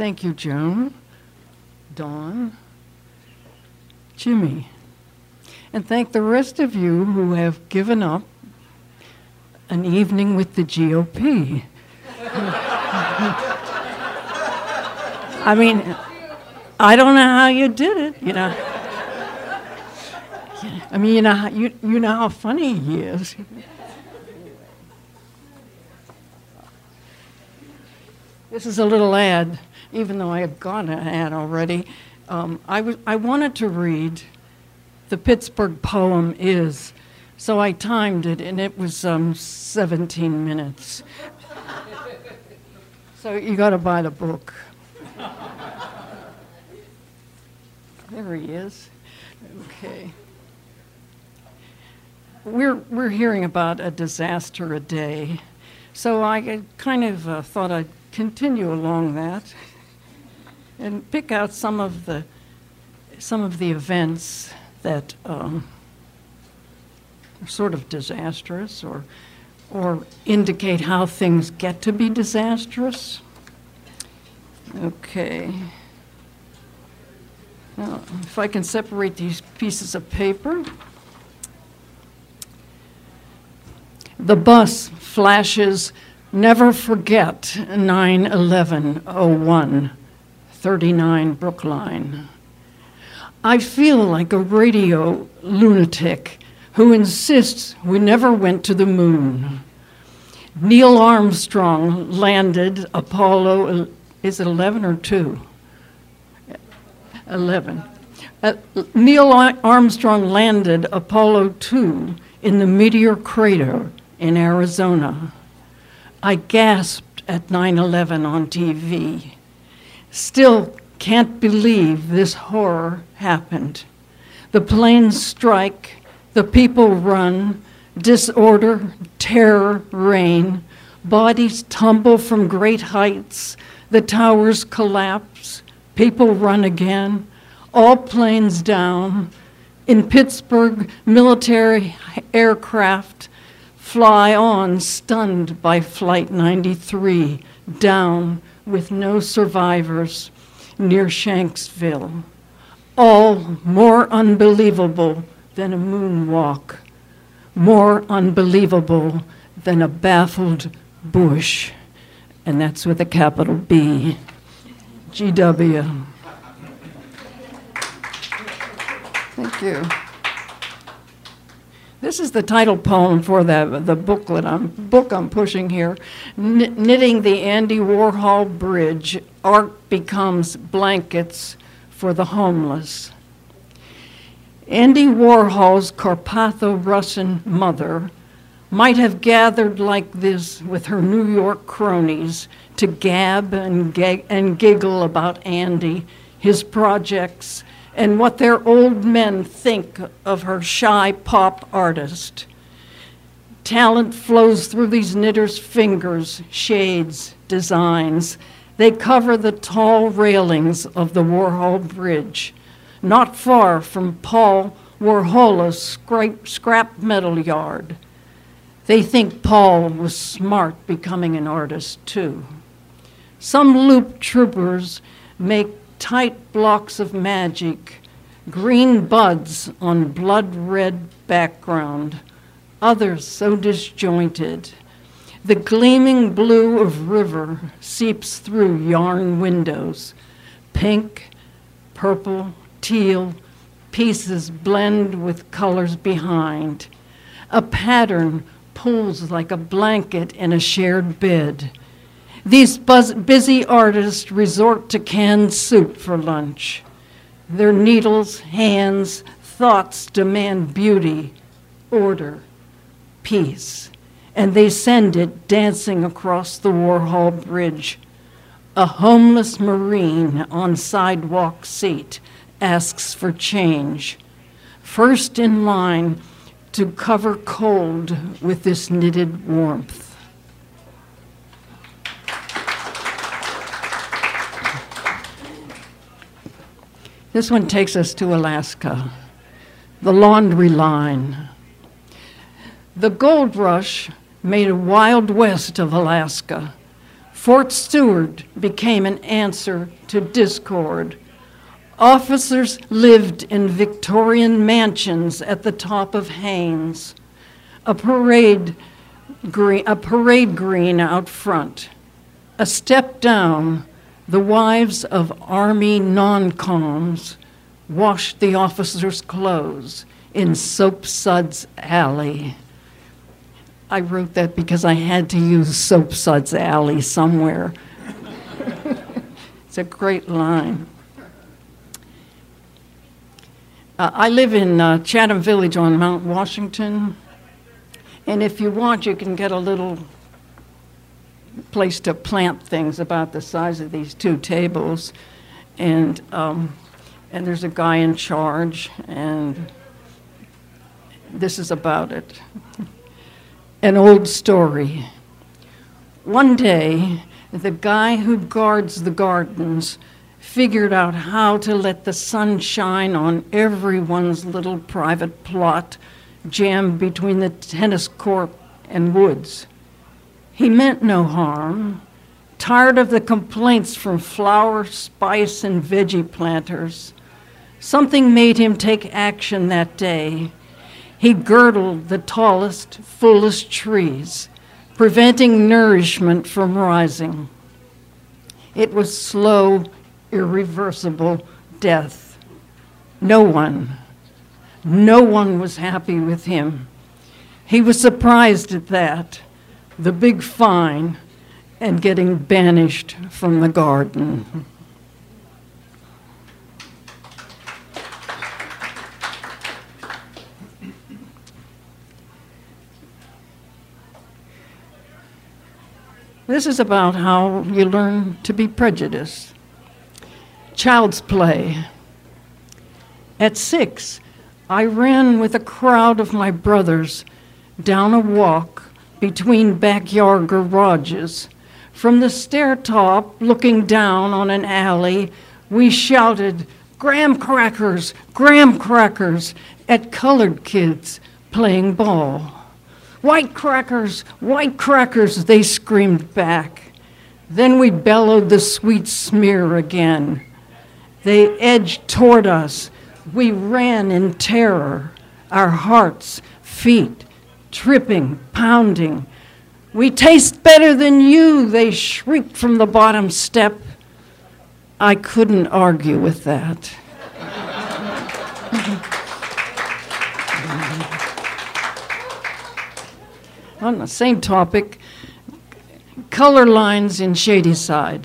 Thank you, Joan, Dawn, Jimmy. And thank the rest of you who have given up an evening with the GOP. I mean, I don't know how you did it, you know. I mean, you know how funny he is. This is a little ad, even though I had got an ad already. I wanted to read the Pittsburgh poem Is, so I timed it, and it was 17 minutes. So you got to buy the book. There he is. Okay. We're hearing about a disaster a day, so I kind of thought I'd continue along that and pick out some of the events that are sort of disastrous or indicate how things get to be disastrous. Okay. Now, if I can separate these pieces of paper. The bus flashes, never forget 9/11/01, 39 Brookline. I feel like a radio lunatic who insists we never went to the moon. Neil Armstrong landed Apollo, is it 11 or 2? 11. Neil Armstrong landed Apollo 2 in the Meteor Crater in Arizona. I gasped at 9/11 on TV. Still can't believe this horror happened. The planes strike, the people run, disorder, terror reign, bodies tumble from great heights, the towers collapse, people run again, all planes down. In Pittsburgh, military aircraft fly on, stunned by Flight 93, down with no survivors near Shanksville. All more unbelievable than a moonwalk, more unbelievable than a baffled Bush. And that's with a capital B. GW. Thank you. This is the title poem for the book I'm pushing here. Knitting the Andy Warhol Bridge, art becomes blankets for the homeless. Andy Warhol's Carpatho-Russian mother might have gathered like this with her New York cronies to gab and giggle about Andy, his projects, and what their old men think of her shy pop artist. Talent flows through these knitters' fingers, shades, designs. They cover the tall railings of the Warhol Bridge, not far from Paul Warhola's scrap metal yard. They think Paul was smart becoming an artist too. Some loop troopers make tight blocks of magic, green buds on blood-red background, others so disjointed. The gleaming blue of river seeps through yarn windows. Pink, purple, teal, pieces blend with colors behind. A pattern pulls like a blanket in a shared bed. These busy artists resort to canned soup for lunch. Their needles, hands, thoughts demand beauty, order, peace, and they send it dancing across the Warhol Bridge. A homeless Marine on sidewalk seat asks for change. First in line to cover cold with this knitted warmth. This one takes us to Alaska, the laundry line. The gold rush made a wild west of Alaska. Fort Stewart became an answer to discord. Officers lived in Victorian mansions at the top of Haines, a parade green out front. A step down, the wives of Army non-coms washed the officers' clothes in Soapsuds Alley. I wrote that because I had to use Soapsuds Alley somewhere. It's a great line. I live in Chatham Village on Mount Washington, and if you want, you can get a little place to plant things about the size of these two tables, and there's a guy in charge, and this is about it. An old story. One day, the guy who guards the gardens figured out how to let the sun shine on everyone's little private plot jammed between the tennis court and woods. He meant no harm. Tired of the complaints from flower, spice, and veggie planters, something made him take action that day. He girdled the tallest, fullest trees, preventing nourishment from rising. It was slow, irreversible death. No one was happy with him. He was surprised at that, the big fine, and getting banished from the garden. This is about how you learn to be prejudiced. Child's play. At 6, I ran with a crowd of my brothers down a walk between backyard garages. From the stair top, looking down on an alley, we shouted, "Graham crackers, graham crackers," at colored kids playing ball. White crackers, they screamed back. Then we bellowed the sweet smear again. They edged toward us. We ran in terror, our hearts, feet, tripping, pounding. "We taste better than you," they shrieked from the bottom step. I couldn't argue with that. On the same topic, color lines in Shadyside.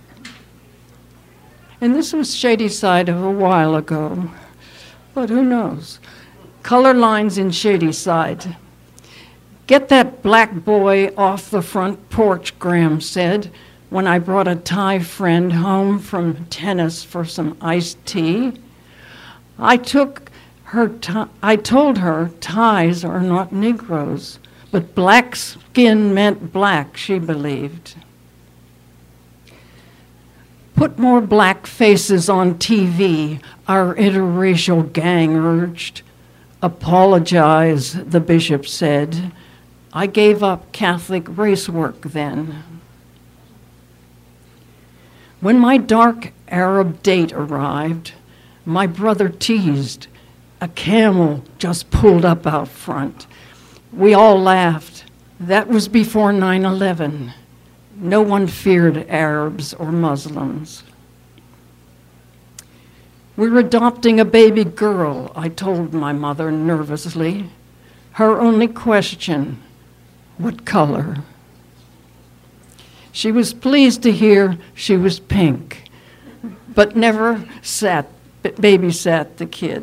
And this was Shadyside a while ago, but who knows? Color lines in Shadyside. "Get that black boy off the front porch," Graham said, when I brought a Thai friend home from tennis for some iced tea. I told her Thais are not Negroes, but black skin meant black, she believed. "Put more black faces on TV," our interracial gang urged. "Apologize," the bishop said. I gave up Catholic race work then. When my dark Arab date arrived, my brother teased. A camel just pulled up out front. We all laughed. That was before 9/11. No one feared Arabs or Muslims. "We're adopting a baby girl," I told my mother nervously. Her only question, "What color?" She was pleased to hear she was pink, but never babysat the kid.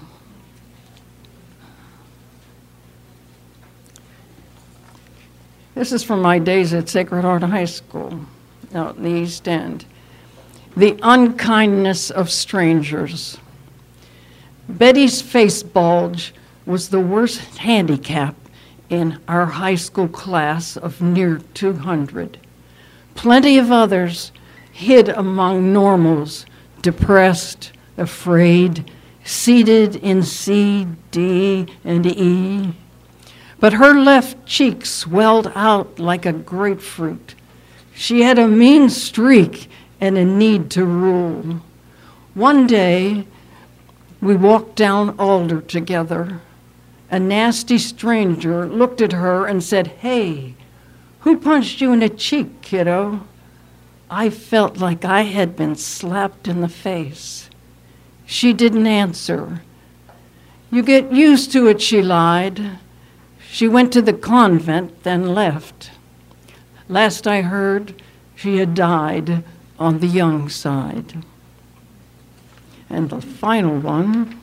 This is from my days at Sacred Heart High School out in the East End. The unkindness of strangers. Betty's face bulge was the worst handicap in our high school class of near 200. Plenty of others hid among normals, depressed, afraid, seated in C, D, and E. But her left cheek swelled out like a grapefruit. She had a mean streak and a need to rule. One day, we walked down Alder together. A nasty stranger looked at her and said, "Hey, who punched you in the cheek, kiddo?" I felt like I had been slapped in the face. She didn't answer. "You get used to it," she lied. She went to the convent, then left. Last I heard, she had died on the young side. And the final one,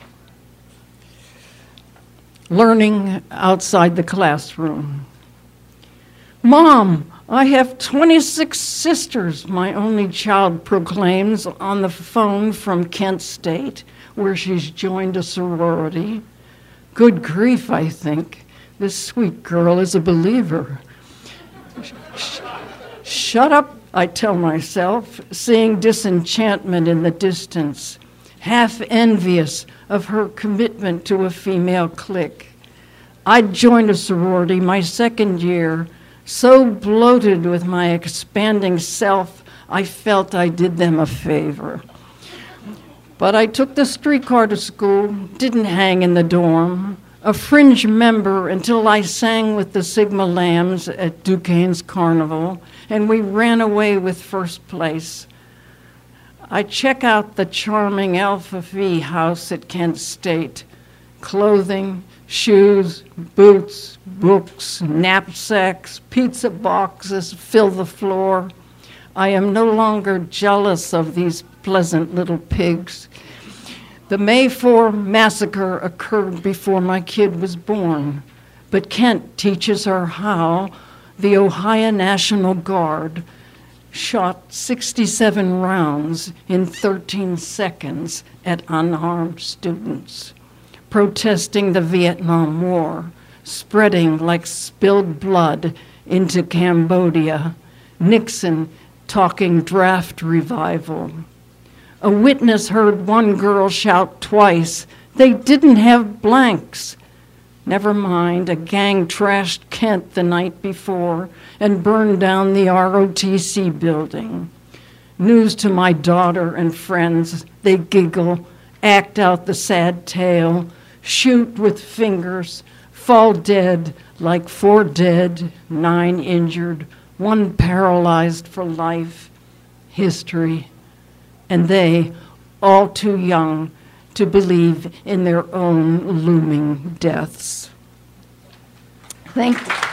learning outside the classroom. "Mom, I have 26 sisters," my only child proclaims on the phone from Kent State, where she's joined a sorority. Good grief, I think. This sweet girl is a believer. Shut up, I tell myself, seeing disenchantment in the distance, half envious of her commitment to a female clique. I'd joined a sorority my second year, so bloated with my expanding self, I felt I did them a favor. But I took the streetcar to school, didn't hang in the dorm, a fringe member until I sang with the Sigma Lambs at Duquesne's Carnival, and we ran away with first place. I check out the charming Alpha Phi house at Kent State. Clothing, shoes, boots, books, knapsacks, pizza boxes fill the floor. I am no longer jealous of these pleasant little pigs. The May 4 massacre occurred before my kid was born, but Kent teaches her how the Ohio National Guard shot 67 rounds in 13 seconds at unarmed students, protesting the Vietnam War, spreading like spilled blood into Cambodia, Nixon talking draft revival. A witness heard one girl shout twice, "They didn't have blanks." Never mind, a gang trashed Kent the night before and burned down the ROTC building. News to my daughter and friends, they giggle, act out the sad tale, shoot with fingers, fall dead like 4 dead, 9 injured, 1 paralyzed for life. History. And they, all too young to believe in their own looming deaths. Thank you.